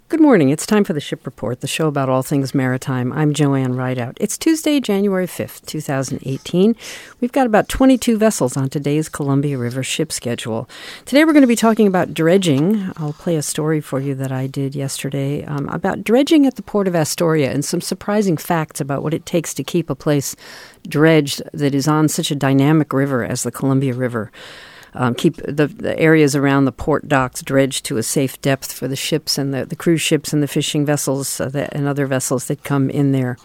Good morning. It's time for the Ship Report, the show about all things maritime. I'm Joanne Rideout. It's Tuesday, January 5th, 2018. We've got about 22 vessels on today's Columbia River ship schedule. Today we're going to be talking about dredging. I'll play a story for you that I did yesterday about dredging at the Port of Astoria and some surprising facts about what it takes to keep a place dredged that is on such a dynamic river as the Columbia River. Keep the areas around the port docks dredged to a safe depth for the ships and the cruise ships and the fishing vessels and other vessels that come in there.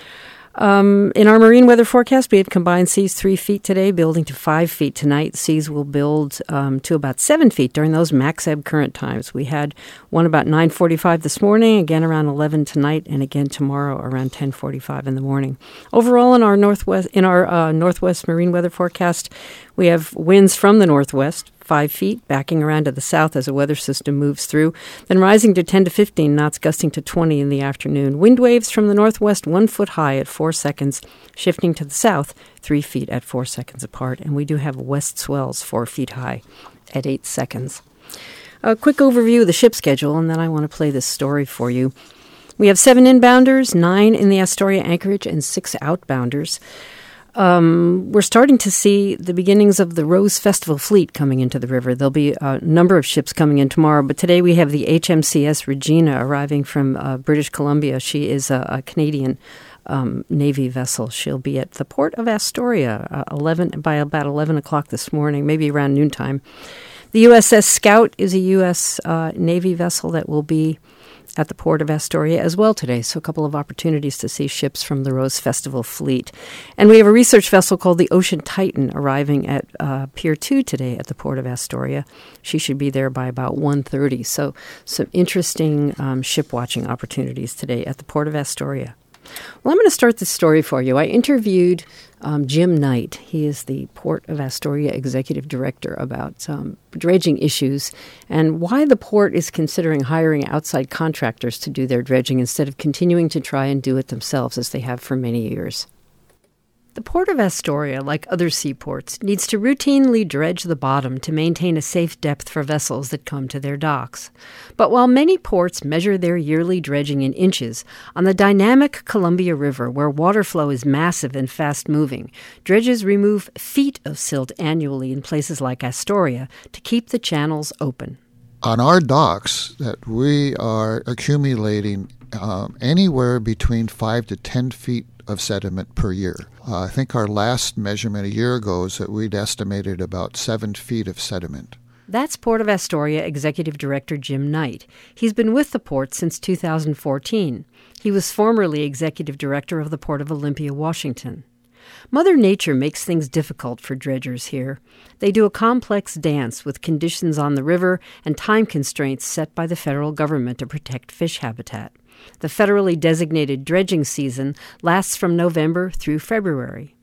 In our marine weather forecast, we had combined seas 3 feet today, building to 5 feet tonight. Seas will build to about 7 feet during those max ebb current times. We had one about 9:45 this morning, again around 11 tonight, and again tomorrow around 10:45 in the morning. Overall, in our northwest marine weather forecast, we have winds from the northwest, 5 feet, backing around to the south as a weather system moves through, then rising to 10 to 15 knots, gusting to 20 in the afternoon. Wind waves from the northwest 1 foot high at 4 seconds, shifting to the south 3 feet at 4 seconds apart. And we do have west swells 4 feet high at 8 seconds. A quick overview of the ship schedule, and then I want to play this story for you. We have 7 inbounders, 9 in the Astoria anchorage, and 6 outbounders. We're starting to see the beginnings of the Rose Festival fleet coming into the river. There'll be a number of ships coming in tomorrow, but today we have the HMCS Regina arriving from British Columbia. She is a Canadian Navy vessel. She'll be at the Port of Astoria by about 11 o'clock this morning, maybe around noontime. The USS Scout is a U.S. Navy vessel that will be at the Port of Astoria as well today, so a couple of opportunities to see ships from the Rose Festival fleet. And we have a research vessel called the Ocean Titan arriving at Pier 2 today at the Port of Astoria. She should be there by about 1:30, so some interesting ship-watching opportunities today at the Port of Astoria. Well, I'm going to start this story for you. I interviewed Jim Knight. He is the Port of Astoria Executive Director about dredging issues and why the port is considering hiring outside contractors to do their dredging instead of continuing to try and do it themselves as they have for many years. The Port of Astoria, like other seaports, needs to routinely dredge the bottom to maintain a safe depth for vessels that come to their docks. But while many ports measure their yearly dredging in inches, on the dynamic Columbia River, where water flow is massive and fast-moving, dredges remove feet of silt annually in places like Astoria to keep the channels open. On our docks, that we are accumulating anywhere between 5 to 10 feet of sediment per year. I think our last measurement a year ago is that we'd estimated about 7 feet of sediment. That's Port of Astoria Executive Director Jim Knight. He's been with the port since 2014. He was formerly Executive Director of the Port of Olympia, Washington. Mother Nature makes things difficult for dredgers here. They do a complex dance with conditions on the river and time constraints set by the federal government to protect fish habitat. The federally designated dredging season lasts from November through February.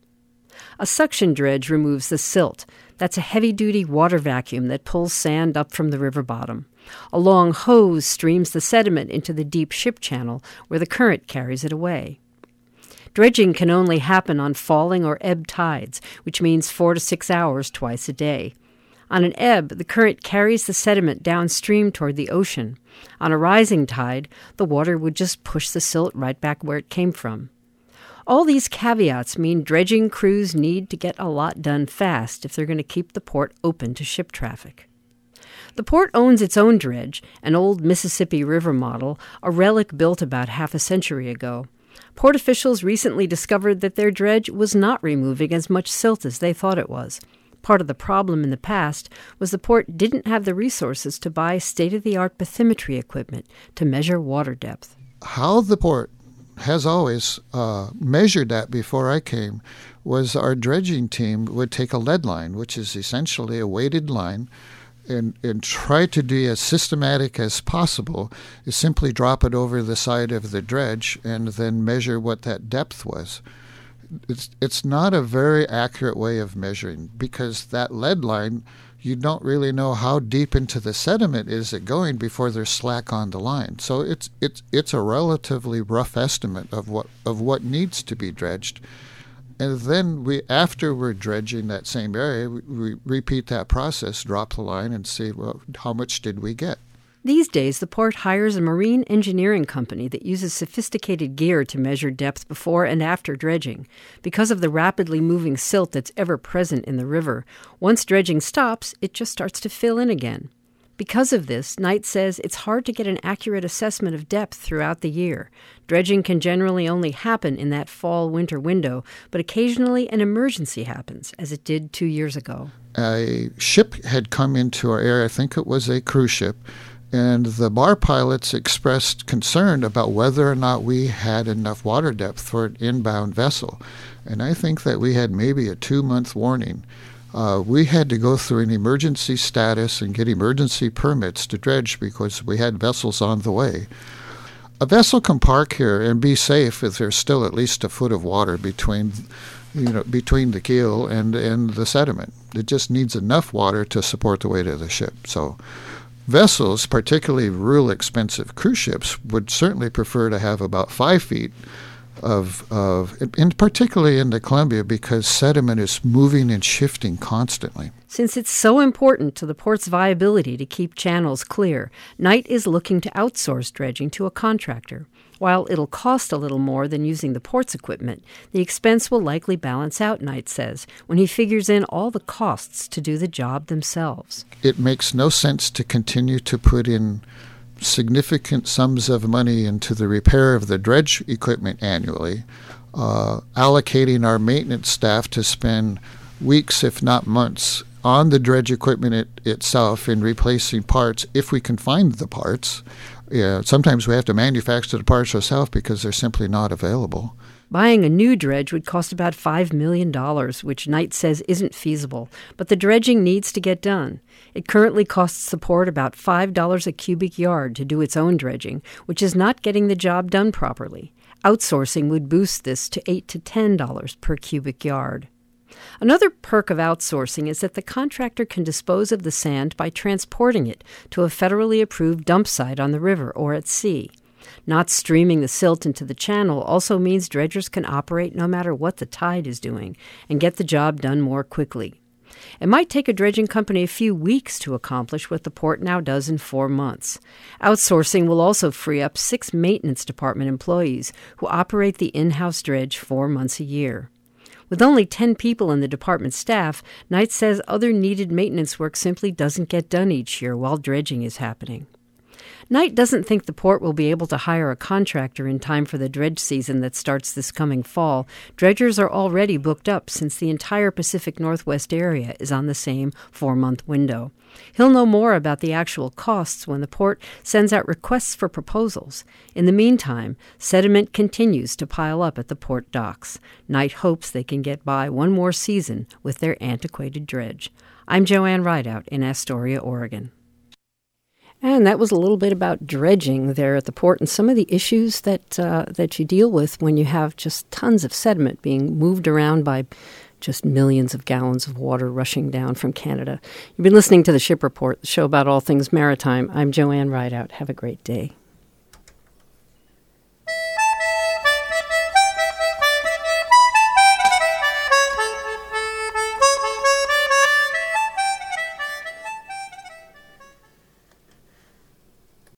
A suction dredge removes the silt. That's a heavy-duty water vacuum that pulls sand up from the river bottom. A long hose streams the sediment into the deep ship channel where the current carries it away. Dredging can only happen on falling or ebb tides, which means 4 to 6 hours twice a day. On an ebb, the current carries the sediment downstream toward the ocean. On a rising tide, the water would just push the silt right back where it came from. All these caveats mean dredging crews need to get a lot done fast if they're going to keep the port open to ship traffic. The port owns its own dredge, an old Mississippi River model, a relic built about half a century ago. Port officials recently discovered that their dredge was not removing as much silt as they thought it was. Part of the problem in the past was the port didn't have the resources to buy state-of-the-art bathymetry equipment to measure water depth. How the port has always measured that before I came was our dredging team would take a lead line, which is essentially a weighted line, and try to be as systematic as possible. You simply drop it over the side of the dredge and then measure what that depth was. It's not a very accurate way of measuring because that lead line, you don't really know how deep into the sediment is it going before there's slack on the line. So it's a relatively rough estimate of what needs to be dredged. And then after we're dredging that same area, we repeat that process, drop the line, and see, well, how much did we get? These days, the port hires a marine engineering company that uses sophisticated gear to measure depth before and after dredging. Because of the rapidly moving silt that's ever present in the river, once dredging stops, it just starts to fill in again. Because of this, Knight says it's hard to get an accurate assessment of depth throughout the year. Dredging can generally only happen in that fall-winter window, but occasionally an emergency happens, as it did 2 years ago. A ship had come into our area, I think it was a cruise ship, and the bar pilots expressed concern about whether or not we had enough water depth for an inbound vessel. And I think that we had maybe a 2-month warning. We had to go through an emergency status and get emergency permits to dredge because we had vessels on the way. A vessel can park here and be safe if there's still at least a foot of water between the keel and the sediment. It just needs enough water to support the weight of the ship. So vessels, particularly real expensive cruise ships, would certainly prefer to have about 5 feet and particularly in the Columbia, because sediment is moving and shifting constantly. Since it's so important to the port's viability to keep channels clear, Knight is looking to outsource dredging to a contractor. While it'll cost a little more than using the port's equipment, the expense will likely balance out, Knight says, when he figures in all the costs to do the job themselves. It makes no sense to continue to put in significant sums of money into the repair of the dredge equipment annually, allocating our maintenance staff to spend weeks, if not months, on the dredge equipment itself in replacing parts if we can find the parts. Sometimes we have to manufacture the parts ourselves because they're simply not available. Buying a new dredge would cost about $5 million, which Knight says isn't feasible, but the dredging needs to get done. It currently costs the port about $5 a cubic yard to do its own dredging, which is not getting the job done properly. Outsourcing would boost this to $8 to $10 per cubic yard. Another perk of outsourcing is that the contractor can dispose of the sand by transporting it to a federally approved dump site on the river or at sea. Not streaming the silt into the channel also means dredgers can operate no matter what the tide is doing and get the job done more quickly. It might take a dredging company a few weeks to accomplish what the port now does in 4 months. Outsourcing will also free up 6 maintenance department employees who operate the in-house dredge 4 months a year. With only 10 people in the department staff, Knight says other needed maintenance work simply doesn't get done each year while dredging is happening. Knight doesn't think the port will be able to hire a contractor in time for the dredge season that starts this coming fall. Dredgers are already booked up since the entire Pacific Northwest area is on the same 4-month window. He'll know more about the actual costs when the port sends out requests for proposals. In the meantime, sediment continues to pile up at the port docks. Knight hopes they can get by one more season with their antiquated dredge. I'm Joanne Rideout in Astoria, Oregon. And that was a little bit about dredging there at the port and some of the issues that you deal with when you have just tons of sediment being moved around by just millions of gallons of water rushing down from Canada. You've been listening to The Ship Report, the show about all things maritime. I'm Joanne Rideout. Have a great day.